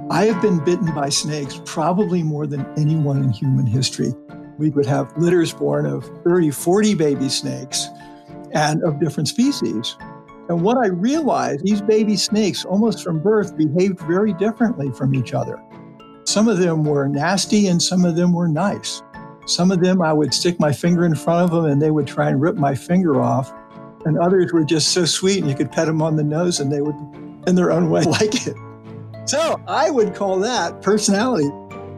I have been bitten by snakes probably more than anyone in human history. We would have litters born of 30, 40 baby snakes and of different species. And what I realized, these baby snakes, almost from birth, behaved very differently from each other. Some of them were nasty and some of them were nice. Some of them, I would stick my finger in front of them and they would try and rip my finger off. And others were just so sweet and you could pet them on the nose and they would, in their own way, like it. So I would call that personality.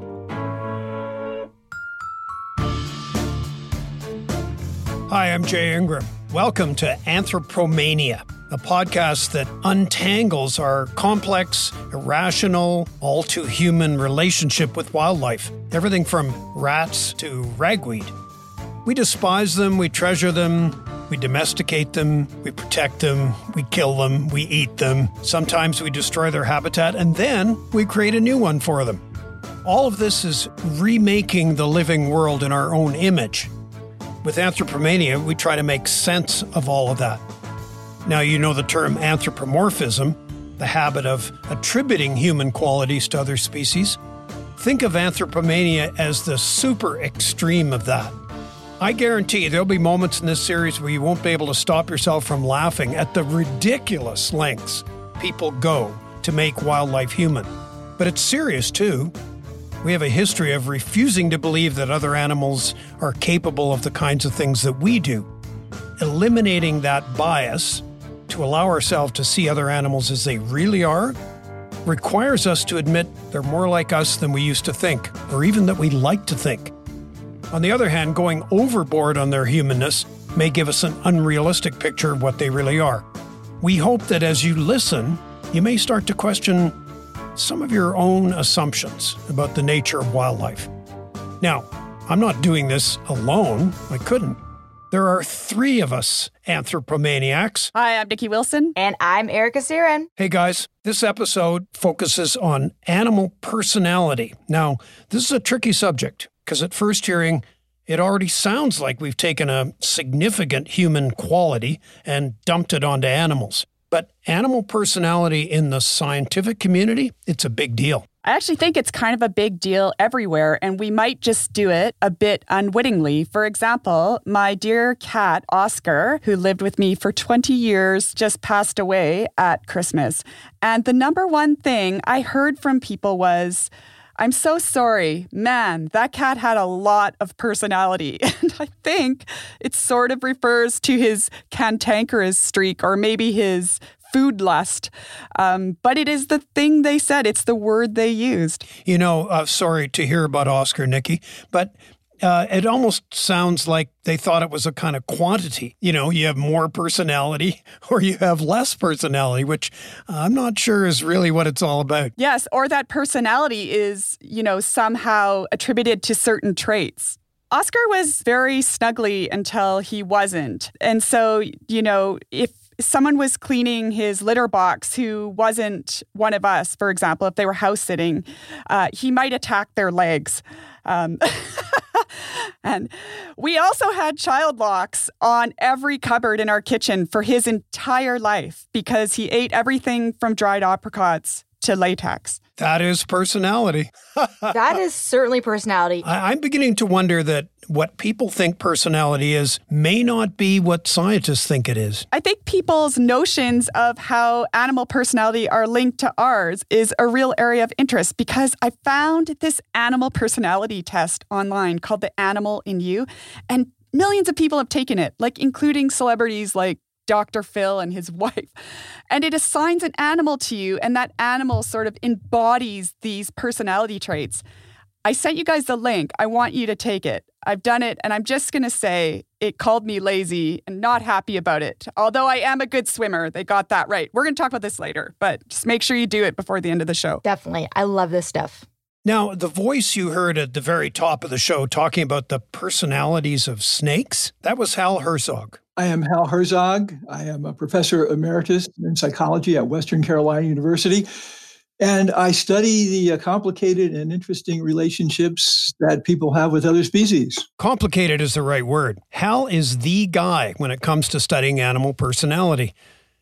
Hi, I'm Jay Ingram. Welcome to Anthropomania, a podcast that untangles our complex, irrational, all-too-human relationship with wildlife. Everything from rats to ragweed. We despise them, we treasure them, we domesticate them, we protect them, we kill them, we eat them. Sometimes we destroy their habitat, and then we create a new one for them. All of this is remaking the living world in our own image. With Anthropomania, we try to make sense of all of that. Now, you know the term anthropomorphism, the habit of attributing human qualities to other species. Think of Anthropomania as the super extreme of that. I guarantee there'll be moments in this series where you won't be able to stop yourself from laughing at the ridiculous lengths people go to make wildlife human. But it's serious, too. We have a history of refusing to believe that other animals are capable of the kinds of things that we do. Eliminating that bias to allow ourselves to see other animals as they really are requires us to admit they're more like us than we used to think, or even that we like to think. On the other hand, going overboard on their humanness may give us an unrealistic picture of what they really are. We hope that as you listen, you may start to question some of your own assumptions about the nature of wildlife. Now, I'm not doing this alone. I couldn't. There are three of us anthropomaniacs. Hi, I'm Nikki Wilson. And I'm Erica Siren. Hey guys, this episode focuses on animal personality. Now, this is a tricky subject because at first hearing, it already sounds like we've taken a significant human quality and dumped it onto animals. But animal personality in the scientific community, it's a big deal. I actually think it's kind of a big deal everywhere, and we might just do it a bit unwittingly. For example, my dear cat, Oscar, who lived with me for 20 years, just passed away at Christmas. And the number one thing I heard from people was, "I'm so sorry. Man, that cat had a lot of personality." And I think it sort of refers to his cantankerous streak or maybe his food lust. But it is the thing they said. It's the word they used. You know, sorry to hear about Oscar, Nikki, but it almost sounds like they thought it was a kind of quantity. You know, you have more personality or you have less personality, which I'm not sure is really what it's all about. Yes, or that personality is, somehow attributed to certain traits. Oscar was very snuggly until he wasn't. And so, if someone was cleaning his litter box who wasn't one of us, for example, if they were house sitting, he might attack their legs. And we also had child locks on every cupboard in our kitchen for his entire life because he ate everything from dried apricots to latex. That is personality. That is certainly personality. I'm beginning to wonder that what people think personality is may not be what scientists think it is. I think people's notions of how animal personality are linked to ours is a real area of interest because I found this animal personality test online called The Animal in You, and millions of people have taken it, including celebrities like Dr. Phil and his wife. And it assigns an animal to you, and that animal sort of embodies these personality traits. I sent you guys the link. I want you to take it. I've done it, and I'm just going to say it called me lazy and not happy about it. Although I am a good swimmer. They got that right. We're going to talk about this later, but just make sure you do it before the end of the show. Definitely. I love this stuff. Now, the voice you heard at the very top of the show talking about the personalities of snakes, that was Hal Herzog. I am Hal Herzog. I am a professor emeritus in psychology at Western Carolina University. And I study the complicated and interesting relationships that people have with other species. Complicated is the right word. Hal is the guy when it comes to studying animal personality.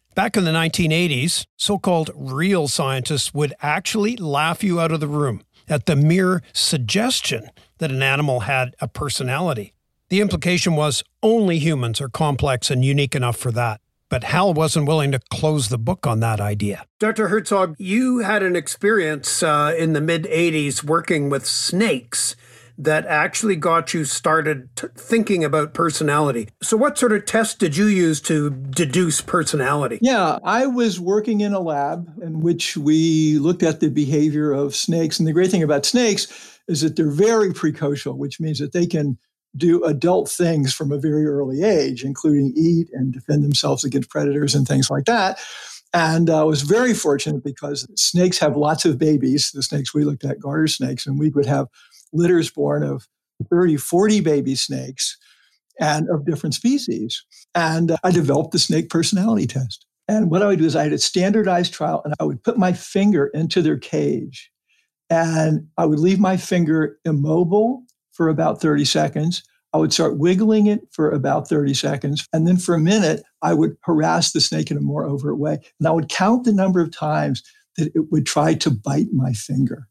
Back in the 1980s, so-called real scientists would actually laugh you out of the room at the mere suggestion that an animal had a personality. The implication was only humans are complex and unique enough for that. But Hal wasn't willing to close the book on that idea. Dr. Herzog, you had an experience in the mid-'80s working with snakes that actually got you started thinking about personality. So what sort of test did you use to deduce personality? Yeah, I was working in a lab in which we looked at the behavior of snakes. And the great thing about snakes is that they're very precocial, which means that they can do adult things from a very early age, including eat and defend themselves against predators and things like that. And I was very fortunate because snakes have lots of babies, the snakes we looked at, garter snakes, and we would have litters born of 30, 40 baby snakes and of different species. And I developed the snake personality test. And what I would do is I had a standardized trial, and I would put my finger into their cage, and I would leave my finger immobile for about 30 seconds. I would start wiggling it for about 30 seconds. And then for a minute, I would harass the snake in a more overt way. And I would count the number of times that it would try to bite my finger.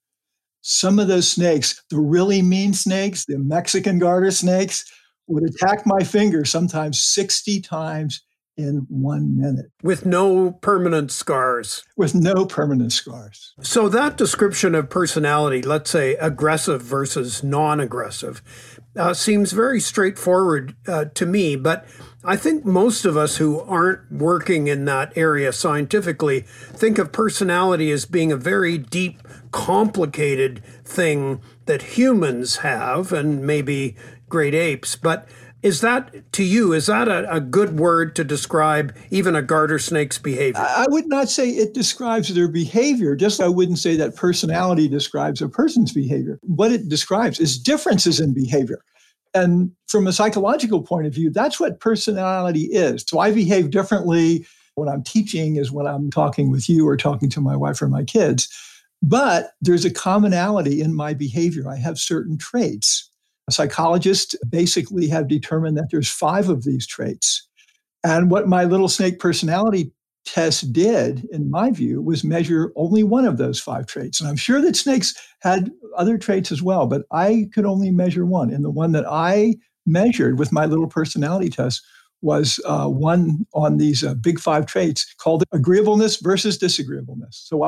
Some of those snakes, the really mean snakes, the Mexican garter snakes, would attack my finger sometimes 60 times in 1 minute. With no permanent scars. With no permanent scars. So that description of personality, let's say aggressive versus non-aggressive, seems very straightforward to me. But I think most of us who aren't working in that area scientifically think of personality as being a very deep, complicated thing that humans have, and maybe great apes. But is that, to you, is that a good word to describe even a garter snake's behavior? I would not say it describes their behavior, just I wouldn't say that personality describes a person's behavior. What it describes is differences in behavior. And from a psychological point of view, that's what personality is. So I behave differently when I'm teaching as when I'm talking with you or talking to my wife or my kids. But there's a commonality in my behavior. I have certain traits. Psychologists basically have determined that there's 5 of these traits. And what my little snake personality test did, in my view, was measure only one of those 5 traits. And I'm sure that snakes had other traits as well, but I could only measure one. And the one that I measured with my little personality test was one on these big 5 traits called agreeableness versus disagreeableness. So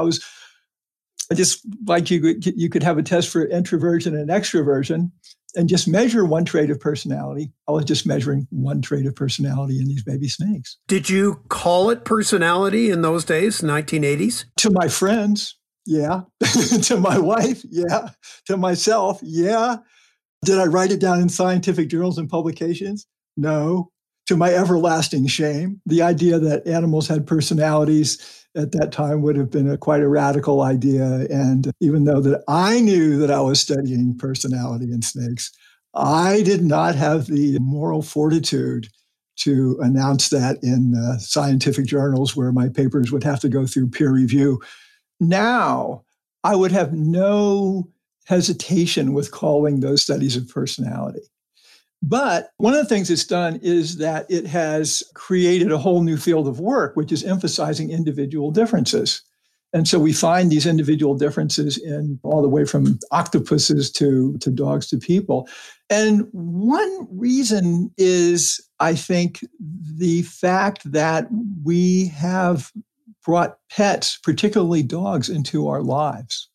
I just like you could have a test for introversion and extroversion and just measure one trait of personality. I was just measuring one trait of personality in these baby snakes. Did you call it personality in those days, 1980s? To my friends, yeah. To my wife, yeah. To myself, yeah. Did I write it down in scientific journals and publications? No. To my everlasting shame, the idea that animals had personalities at that time would have been quite a radical idea. And even though that I knew that I was studying personality in snakes, I did not have the moral fortitude to announce that in scientific journals where my papers would have to go through peer review. Now, I would have no hesitation with calling those studies of personality. But one of the things it's done is that it has created a whole new field of work, which is emphasizing individual differences. And so we find these individual differences in all the way from octopuses to dogs to people. And one reason is, I think, the fact that we have brought pets, particularly dogs, into our lives.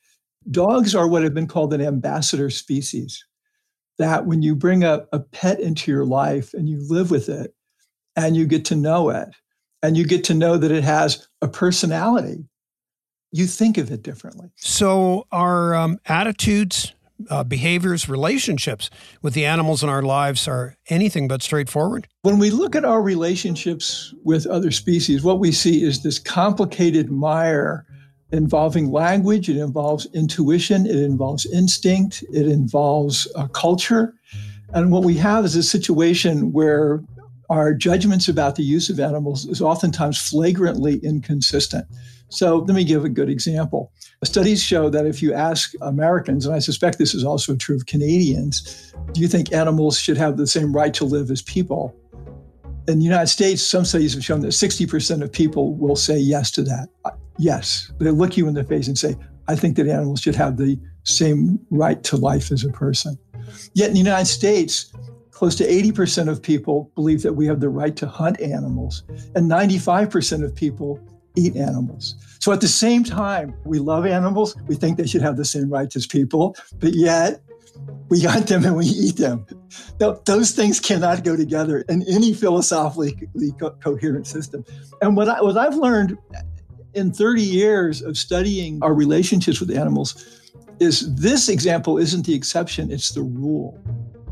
Dogs are what have been called an ambassador species. That when you bring a pet into your life and you live with it and you get to know it and you get to know that it has a personality, you think of it differently. So our attitudes, behaviors, relationships with the animals in our lives are anything but straightforward? When we look at our relationships with other species, what we see is this complicated mire involving language, it involves intuition, it involves instinct, it involves culture. And what we have is a situation where our judgments about the use of animals is oftentimes flagrantly inconsistent. So let me give a good example. Studies show that if you ask Americans, and I suspect this is also true of Canadians, do you think animals should have the same right to live as people? In the United States, some studies have shown that 60% of people will say yes to that. Yes. They look you in the face and say, I think that animals should have the same right to life as a person. Yet in the United States, close to 80% of people believe that we have the right to hunt animals, and 95% of people eat animals. So at the same time, we love animals, we think they should have the same rights as people, but yet we hunt them and we eat them. Now, those things cannot go together in any philosophically coherent system. And what I've learned in 30 years of studying our relationships with animals is this example isn't the exception, it's the rule.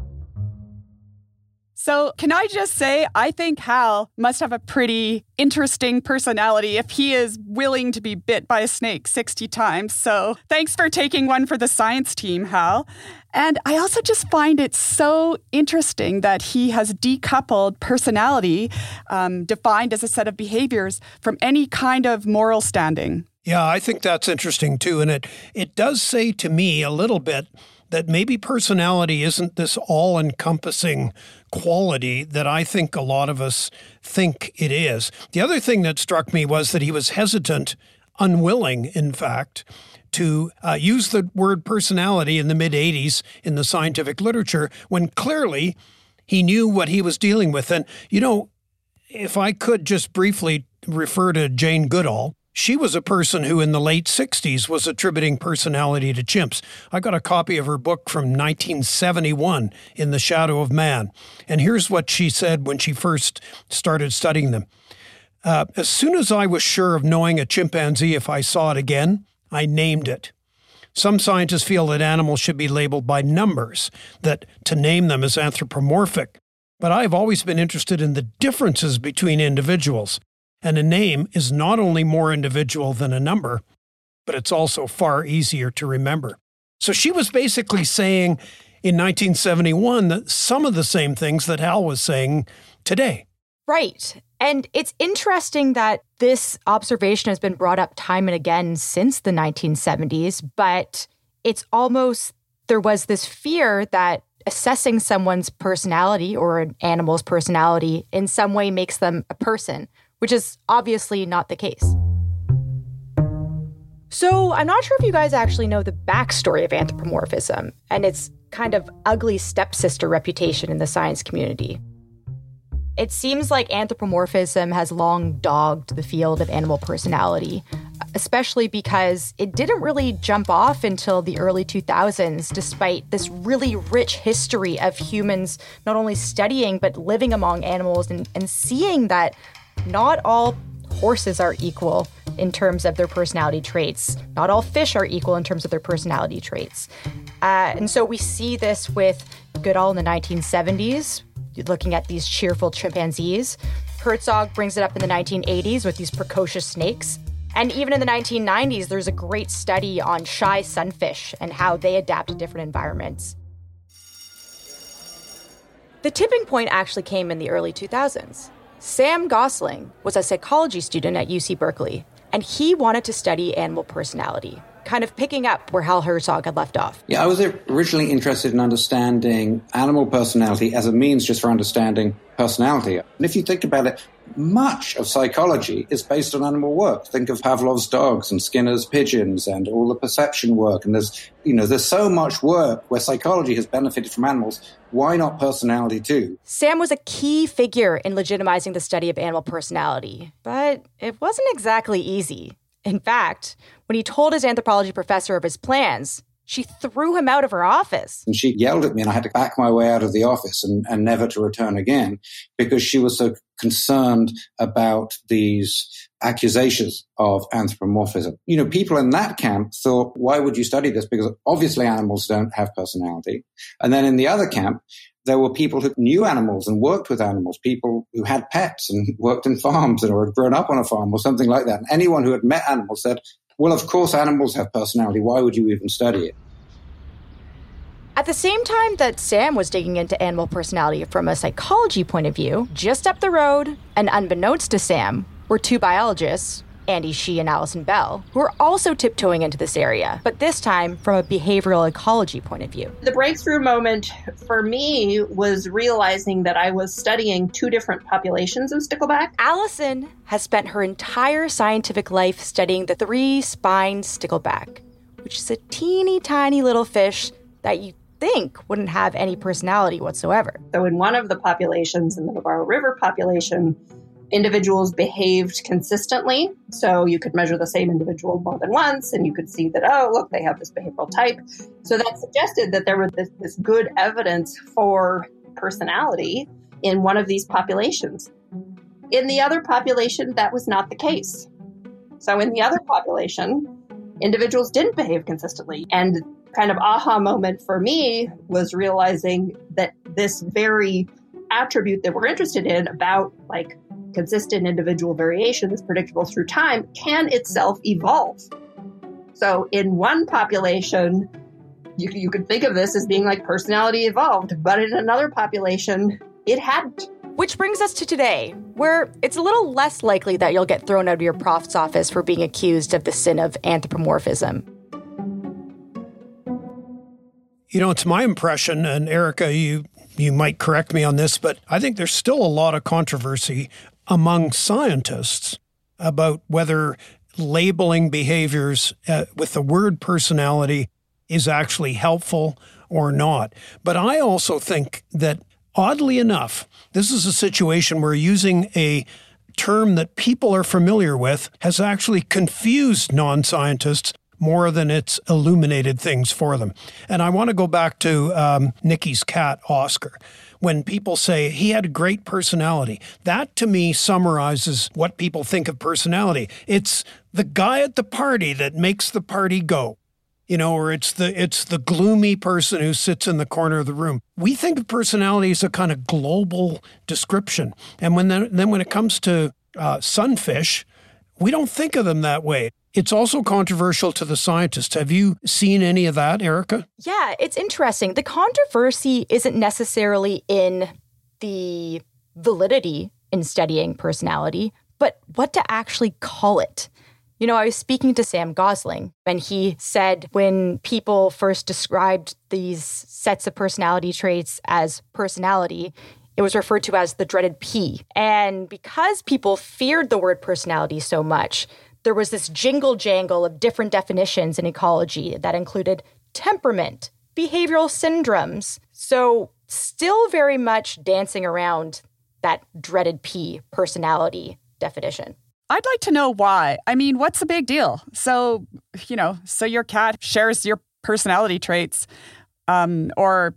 So can I just say, I think Hal must have a pretty interesting personality if he is willing to be bit by a snake 60 times. So thanks for taking one for the science team, Hal. And I also just find it so interesting that he has decoupled personality, defined as a set of behaviors, from any kind of moral standing. Yeah, I think that's interesting too. And it does say to me a little bit that maybe personality isn't this all-encompassing quality that I think a lot of us think it is. The other thing that struck me was that he was hesitant, unwilling, in fact, to use the word personality in the mid-'80s in the scientific literature when clearly he knew what he was dealing with. And, you know, if I could just briefly refer to Jane Goodall, she was a person who in the late 60s was attributing personality to chimps. I got a copy of her book from 1971, In the Shadow of Man. And here's what she said when she first started studying them. As soon as I was sure of knowing a chimpanzee if I saw it again, I named it. Some scientists feel that animals should be labeled by numbers, that to name them is anthropomorphic. But I've always been interested in the differences between individuals. And a name is not only more individual than a number, but it's also far easier to remember. So she was basically saying in 1971 that some of the same things that Hal was saying today. Right. And it's interesting that this observation has been brought up time and again since the 1970s, but it's almost, there was this fear that assessing someone's personality or an animal's personality in some way makes them a person, which is obviously not the case. So I'm not sure if you guys actually know the backstory of anthropomorphism and its kind of ugly stepsister reputation in the science community. It seems like anthropomorphism has long dogged the field of animal personality, especially because it didn't really jump off until the early 2000s, despite this really rich history of humans not only studying but living among animals and seeing that not all horses are equal in terms of their personality traits. Not all fish are equal in terms of their personality traits. And so we see this with Goodall in the 1970s, looking at these cheerful chimpanzees. Herzog brings it up in the 1980s with these precocious snakes. And even in the 1990s, there's a great study on shy sunfish and how they adapt to different environments. The tipping point actually came in the early 2000s. Sam Gosling was a psychology student at UC Berkeley, and he wanted to study animal personality, kind of picking up where Hal Herzog had left off. Yeah, I was originally interested in understanding animal personality as a means just for understanding personality. And if you think about it, much of psychology is based on animal work. Think of Pavlov's dogs and Skinner's pigeons and all the perception work. And there's so much work where psychology has benefited from animals. Why not personality too? Sam was a key figure in legitimizing the study of animal personality, but it wasn't exactly easy. In fact, when he told his anthropology professor of his plans, she threw him out of her office. And she yelled at me and I had to back my way out of the office and never to return again because she was so concerned about these accusations of anthropomorphism. You know, people in that camp thought, why would you study this? Because obviously animals don't have personality. And then in the other camp, there were people who knew animals and worked with animals, people who had pets and worked in farms or had grown up on a farm or something like that. And anyone who had met animals said, well, of course, animals have personality. Why would you even study it? At the same time that Sam was digging into animal personality from a psychology point of view, just up the road, and unbeknownst to Sam, were two biologists, Andy Shih and Alison Bell, who are also tiptoeing into this area, but this time from a behavioral ecology point of view. The breakthrough moment for me was realizing that I was studying two different populations of stickleback. Alison has spent her entire scientific life studying the three-spined stickleback, which is a teeny tiny little fish that you think wouldn't have any personality whatsoever. So in one of the populations, in the Navarro River population, individuals behaved consistently. So you could measure the same individual more than once, and you could see that, oh, look, they have this behavioral type. So that suggested that there was this good evidence for personality in one of these populations. In the other population, that was not the case. So in the other population, individuals didn't behave consistently. And kind of aha moment for me was realizing that this very attribute that we're interested in about like consistent individual variation that's predictable through time can itself evolve. So in one population, you could think of this as being like personality evolved, but in another population, it hadn't. Which brings us to today, where it's a little less likely that you'll get thrown out of your prof's office for being accused of the sin of anthropomorphism. You know, it's my impression, and Erica, you might correct me on this, but I think there's still a lot of controversy among scientists about whether labeling behaviors with the word personality is actually helpful or not. But I also think that, oddly enough, this is a situation where using a term that people are familiar with has actually confused non-scientists more than it's illuminated things for them. And I want to go back to Nikki's cat, Oscar. When people say he had a great personality, that to me summarizes what people think of personality. It's the guy at the party that makes the party go, you know, or it's the gloomy person who sits in the corner of the room. We think of personality as a kind of global description. And when it comes to sunfish, we don't think of them that way. It's also controversial to the scientists. Have you seen any of that, Erica? Yeah, it's interesting. The controversy isn't necessarily in the validity in studying personality, but what to actually call it. You know, I was speaking to Sam Gosling, and he said when people first described these sets of personality traits as personality, it was referred to as the dreaded P. And because people feared the word personality so much, there was this jingle-jangle of different definitions in ecology that included temperament, behavioral syndromes. So still very much dancing around that dreaded P personality definition. I'd like to know why. I mean, what's the big deal? So, so your cat shares your personality traits, or,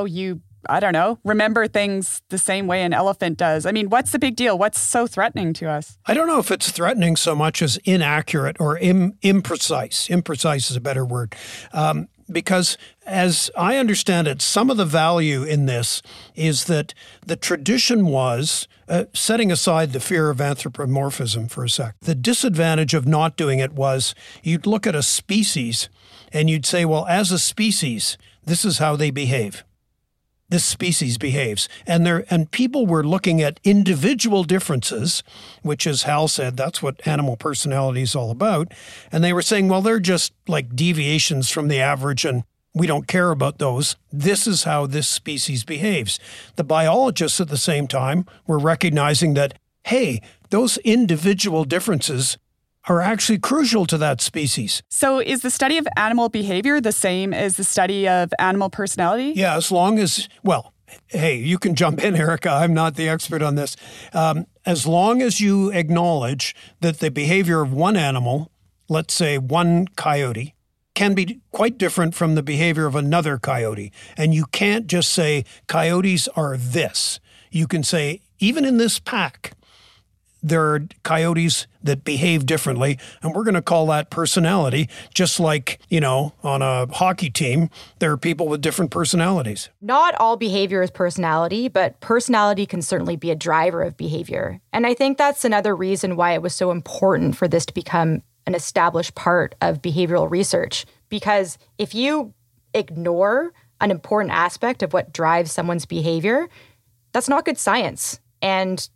I don't know, remember things the same way an elephant does. I mean, what's the big deal? What's so threatening to us? I don't know if it's threatening so much as inaccurate or imprecise. Imprecise is a better word. Because as I understand it, some of the value in this is that the tradition was, setting aside the fear of anthropomorphism for a sec, the disadvantage of not doing it was you'd look at a species and you'd say, well, as a species, this is how they behave. This species behaves. And people were looking at individual differences, which, as Hal said, that's what animal personality is all about. And they were saying, well, they're just like deviations from the average and we don't care about those. This is how this species behaves. The biologists at the same time were recognizing that, hey, those individual differences are actually crucial to that species. So is the study of animal behavior the same as the study of animal personality? Yeah, as long as, well, hey, you can jump in, Erica. I'm not the expert on this. As long as you acknowledge that the behavior of one animal, let's say one coyote, can be quite different from the behavior of another coyote. And you can't just say coyotes are this. You can say, even in this pack, there are coyotes that behave differently, and we're going to call that personality, just like, on a hockey team, there are people with different personalities. Not all behavior is personality, but personality can certainly be a driver of behavior. And I think that's another reason why it was so important for this to become an established part of behavioral research. Because if you ignore an important aspect of what drives someone's behavior, that's not good science. And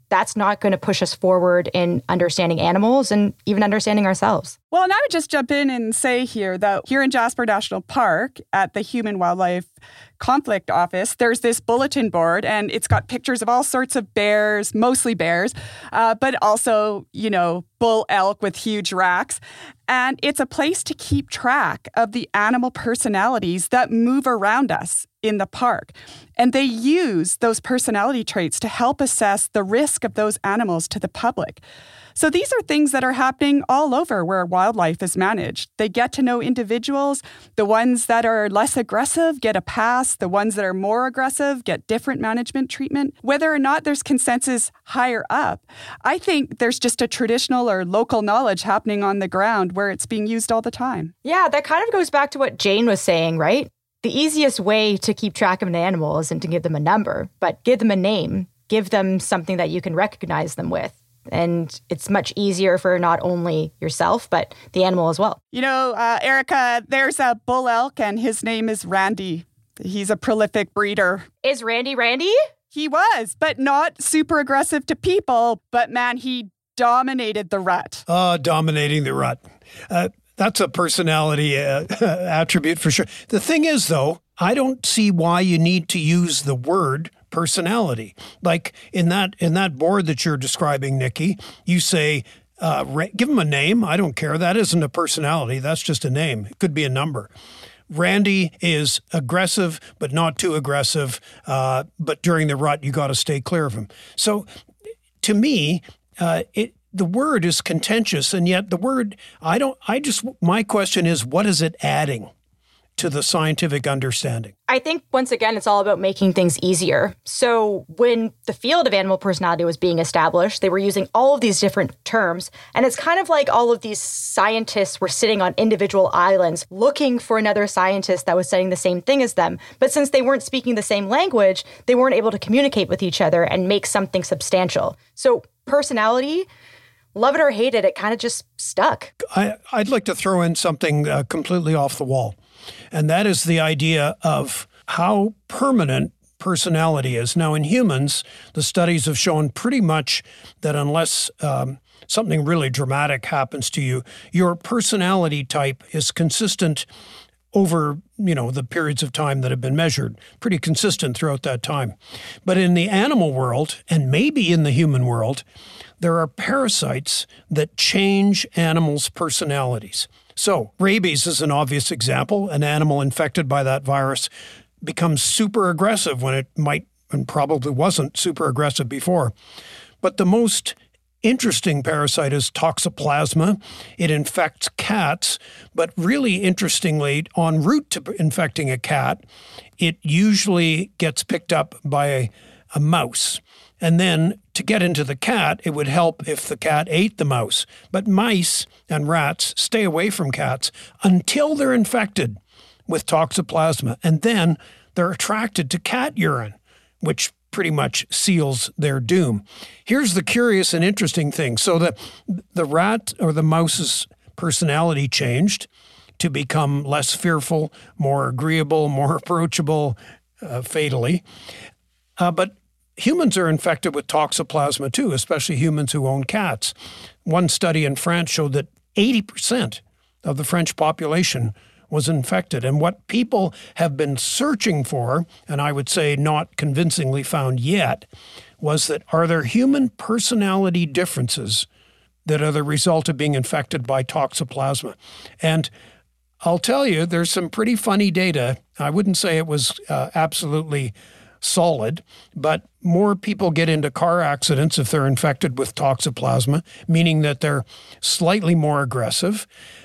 that's not going to push us forward in understanding animals and even understanding ourselves. Well, and I would just jump in and say here that here in Jasper National Park at the Human Wildlife Conflict Office, there's this bulletin board and it's got pictures of all sorts of bears, mostly bears, but also, bull elk with huge racks. And it's a place to keep track of the animal personalities that move around us in the park. And they use those personality traits to help assess the risk of those animals to the public. So these are things that are happening all over where wildlife is managed. They get to know individuals. The ones that are less aggressive get a pass. The ones that are more aggressive get different management treatment. Whether or not there's consensus higher up, I think there's just a traditional or local knowledge happening on the ground where it's being used all the time. Yeah, that kind of goes back to what Jane was saying, right? The easiest way to keep track of an animal isn't to give them a number, but give them a name. Give them something that you can recognize them with. And it's much easier for not only yourself, but the animal as well. Erica, there's a bull elk and his name is Randy. He's a prolific breeder. Is Randy Randy? He was, but not super aggressive to people. But man, he dominated the rut. Dominating the rut. That's a personality attribute for sure. The thing is, though, I don't see why you need to use the word personality. Like in that board that you're describing, Nikki, you say, give him a name. I don't care. That isn't a personality. That's just a name. It could be a number. Randy is aggressive, but not too aggressive. But during the rut, you got to stay clear of him. So to me, the word is contentious, and yet the word, my question is, what is it adding to the scientific understanding? I think, once again, it's all about making things easier. So when the field of animal personality was being established, they were using all of these different terms. And it's kind of like all of these scientists were sitting on individual islands looking for another scientist that was saying the same thing as them. But since they weren't speaking the same language, they weren't able to communicate with each other and make something substantial. So personality, love it or hate it, it kind of just stuck. I'd like to throw in something completely off the wall. And that is the idea of how permanent personality is. Now, in humans, the studies have shown pretty much that unless something really dramatic happens to you, your personality type is consistent over, the periods of time that have been measured, pretty consistent throughout that time. But in the animal world, and maybe in the human world, there are parasites that change animals' personalities. So rabies is an obvious example. An animal infected by that virus becomes super aggressive when it might and probably wasn't super aggressive before. But the most interesting parasite is Toxoplasma. It infects cats, but really interestingly, en route to infecting a cat, it usually gets picked up by a mouse. And then to get into the cat, it would help if the cat ate the mouse. But mice and rats stay away from cats until they're infected with Toxoplasma. And then they're attracted to cat urine, which pretty much seals their doom. Here's the curious and interesting thing. So the rat or the mouse's personality changed to become less fearful, more agreeable, more approachable, fatally. But humans are infected with Toxoplasma too, especially humans who own cats. One study in France showed that 80% of the French population was infected. And what people have been searching for, and I would say not convincingly found yet, was that are there human personality differences that are the result of being infected by Toxoplasma? And I'll tell you, there's some pretty funny data. I wouldn't say it was absolutely solid, but more people get into car accidents if they're infected with Toxoplasma, meaning that they're slightly more aggressive.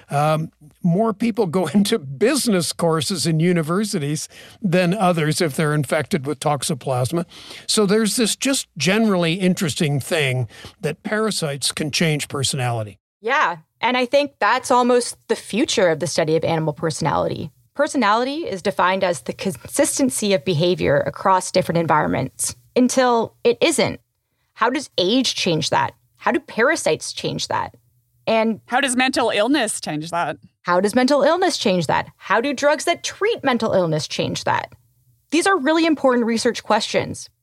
More people go into business courses in universities than others if they're infected with Toxoplasma. So there's this just generally interesting thing that parasites can change personality. Yeah, and I think that's almost the future of the study of animal personality. Personality is defined as the consistency of behavior across different environments until it isn't. How does age change that? How do parasites change that? And how does mental illness change that? How does mental illness change that? How do drugs that treat mental illness change that? These are really important research questions, but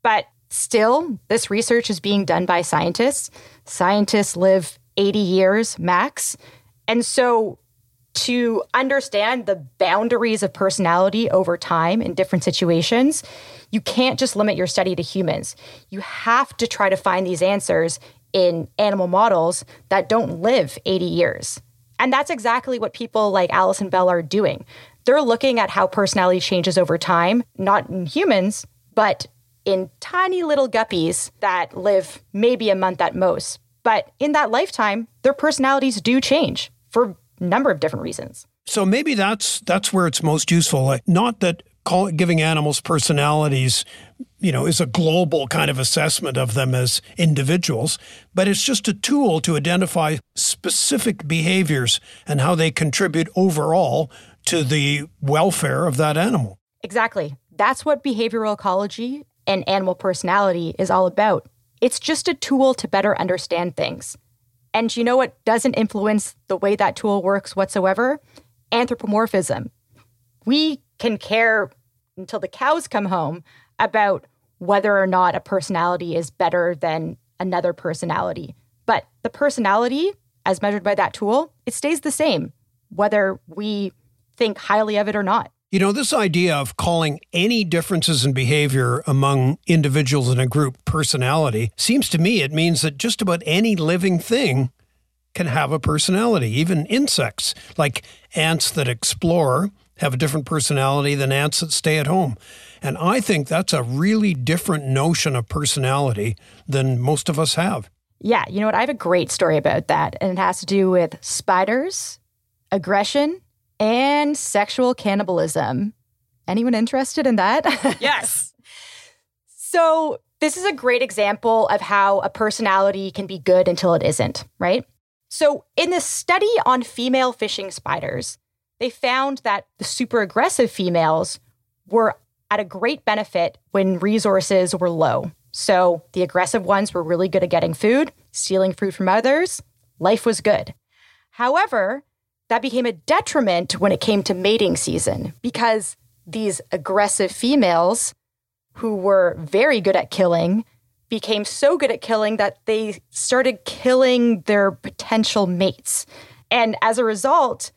Still, this research is being done by scientists. Scientists live 80 years max. And so to understand the boundaries of personality over time in different situations, you can't just limit your study to humans. You have to try to find these answers in animal models that don't live 80 years. And that's exactly what people like Alice and Bell are doing. They're looking at how personality changes over time, not in humans, but in tiny little guppies that live maybe a month at most. But in that lifetime, their personalities do change for a number of different reasons. So maybe that's where it's most useful. Like, not that giving animals personalities, is a global kind of assessment of them as individuals, but it's just a tool to identify specific behaviors and how they contribute overall to the welfare of that animal. Exactly. That's what behavioral ecology and animal personality is all about. It's just a tool to better understand things. And you know what doesn't influence the way that tool works whatsoever? Anthropomorphism. We can care until the cows come home about whether or not a personality is better than another personality. But the personality, as measured by that tool, it stays the same, whether we think highly of it or not. This idea of calling any differences in behavior among individuals in a group personality seems to me it means that just about any living thing can have a personality. Even insects, like ants that explore, have a different personality than ants that stay at home. And I think that's a really different notion of personality than most of us have. Yeah, you know what? I have a great story about that, and it has to do with spiders, aggression, and sexual cannibalism. Anyone interested in that? Yes. So this is a great example of how a personality can be good until it isn't, right? So in this study on female fishing spiders, they found that the super aggressive females were at a great benefit when resources were low. So the aggressive ones were really good at getting food, stealing food from others. Life was good. However, that became a detriment when it came to mating season because these aggressive females who were very good at killing became so good at killing that they started killing their potential mates. And as a result,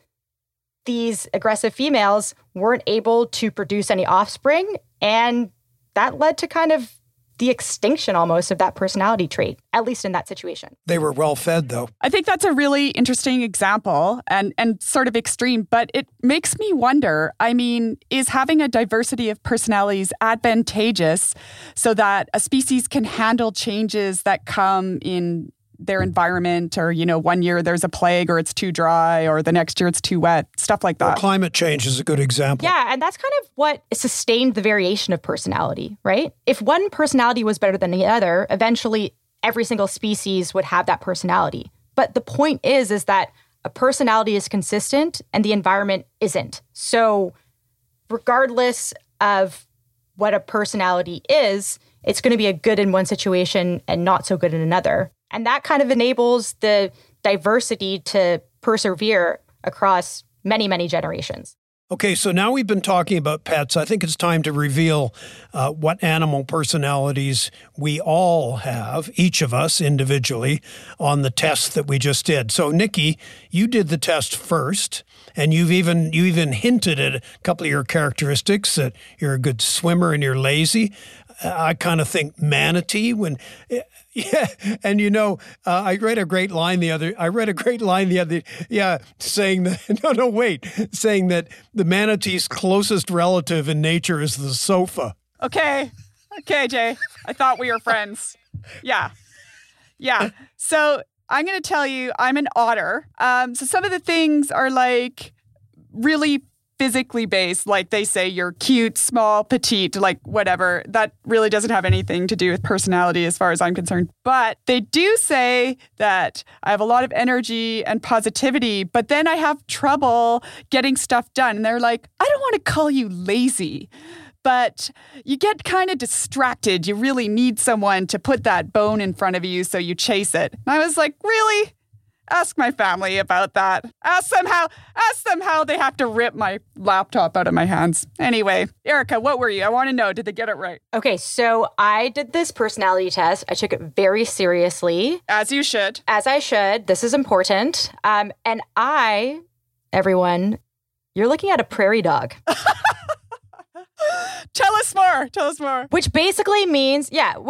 these aggressive females weren't able to produce any offspring, and that led to kind of the extinction almost of that personality trait, at least in that situation. They were well fed, though. I think that's a really interesting example and sort of extreme, but it makes me wonder, is having a diversity of personalities advantageous so that a species can handle changes that come in their environment, or, 1 year there's a plague or it's too dry, or the next year it's too wet, stuff like that? Well, climate change is a good example. Yeah, and that's kind of what sustained the variation of personality, right? If one personality was better than the other, eventually every single species would have that personality. But the point is that a personality is consistent and the environment isn't. So regardless of what a personality is, it's going to be a good in one situation and not so good in another. And that kind of enables the diversity to persevere across many, many generations. Okay, so now we've been talking about pets. I think it's time to reveal what animal personalities we all have, each of us individually, on the test that we just did. So, Nikki, you did the test first, and you even hinted at a couple of your characteristics, that you're a good swimmer and you're lazy. I kind of think manatee when... Yeah, and I read a great line the other, saying that, saying that the manatee's closest relative in nature is the sofa. Okay, Jay, I thought we were friends. Yeah. So I'm going to tell you, I'm an otter. So some of the things are like really physically based, like they say you're cute, small, petite, like whatever. That really doesn't have anything to do with personality as far as I'm concerned. But they do say that I have a lot of energy and positivity, but then I have trouble getting stuff done. And they're like, I don't want to call you lazy, but you get kind of distracted. You really need someone to put that bone in front of you, so you chase it. And I was like, really? Ask my family about that. Ask them how they have to rip my laptop out of my hands. Anyway, Erica, what were you? I want to know, did they get it right? Okay, so I did this personality test. I took it very seriously. As you should. As I should. This is important. And everyone, you're looking at a prairie dog. Tell us more. Which basically means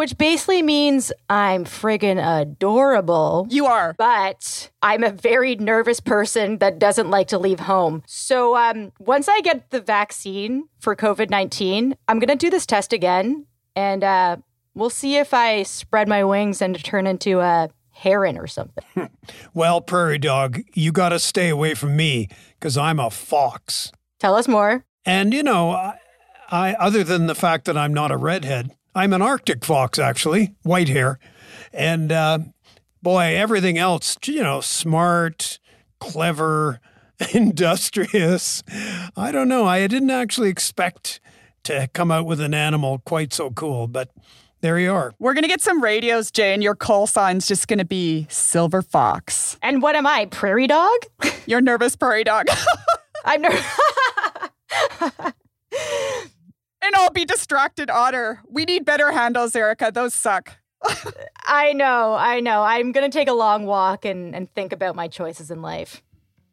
I'm friggin' adorable. You are. But I'm a very nervous person that doesn't like to leave home. So once I get the vaccine for COVID-19, I'm going to do this test again. And we'll see if I spread my wings and turn into a heron or something. Well, prairie dog, you got to stay away from me because I'm a fox. Tell us more. And, I, other than the fact that I'm not a redhead, I'm an Arctic fox, actually, white hair. And boy, everything else, smart, clever, industrious. I don't know. I didn't actually expect to come out with an animal quite so cool, but there you are. We're going to get some radios, Jay, and your call sign's just going to be Silver Fox. And what am I, prairie dog? You're nervous prairie dog. I'm nervous. And I'll be distracted otter. We need better handles, Erica. Those suck. I know. I'm going to take a long walk and think about my choices in life.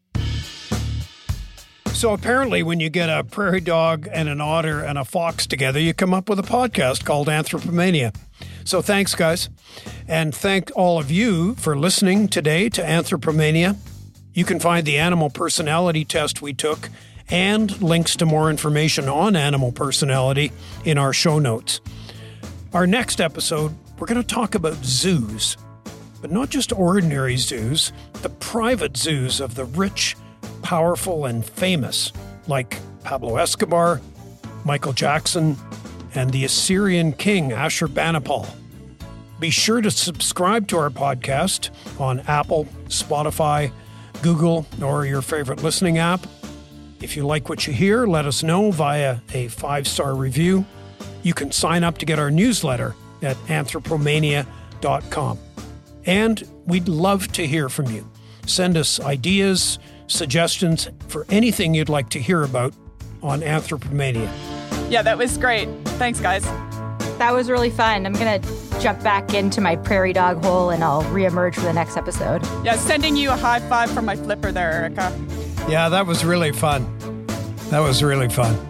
So apparently when you get a prairie dog and an otter and a fox together, you come up with a podcast called Anthropomania. So thanks, guys. And thank all of you for listening today to Anthropomania. You can find the animal personality test we took and links to more information on animal personality in our show notes. Our next episode, we're going to talk about zoos, but not just ordinary zoos, the private zoos of the rich, powerful, and famous, like Pablo Escobar, Michael Jackson, and the Assyrian king Ashurbanipal. Be sure to subscribe to our podcast on Apple, Spotify, Google, or your favorite listening app. If you like what you hear, let us know via a 5-star review. You can sign up to get our newsletter at anthropomania.com. And we'd love to hear from you. Send us ideas, suggestions for anything you'd like to hear about on Anthropomania. Yeah, that was great. Thanks, guys. That was really fun. I'm going to jump back into my prairie dog hole and I'll reemerge for the next episode. Yeah, sending you a high five from my flipper there, Erica. Yeah, that was really fun.